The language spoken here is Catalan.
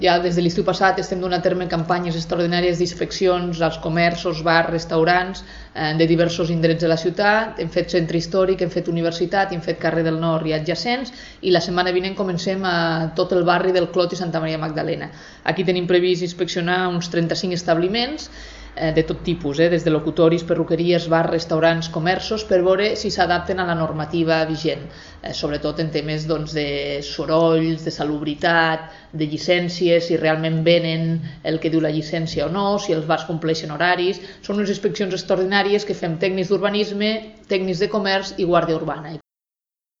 Ja des de l'estiu passat estem donant a terme campanyes extraordinàries d'inspeccions als comerços, bars, restaurants de diversos indrets de la ciutat. Hem fet centre històric, hem fet universitat, hem fet carrer del Nord i adjacents, i la setmana vinent comencem a tot el barri del Clot i Santa Maria Magdalena. Aquí tenim previst inspeccionar uns 35 establiments de tot tipus, des de locutoris, perruqueries, bars, restaurants, comerços, per veure si s'adapten a la normativa vigent, sobretot en temes de sorolls, de salubritat, de llicències, si realment venen el que diu la llicència o no, si els bars compleixen horaris. Són unes inspeccions extraordinàries que fem tècnics d'urbanisme, tècnics de comerç i guàrdia urbana.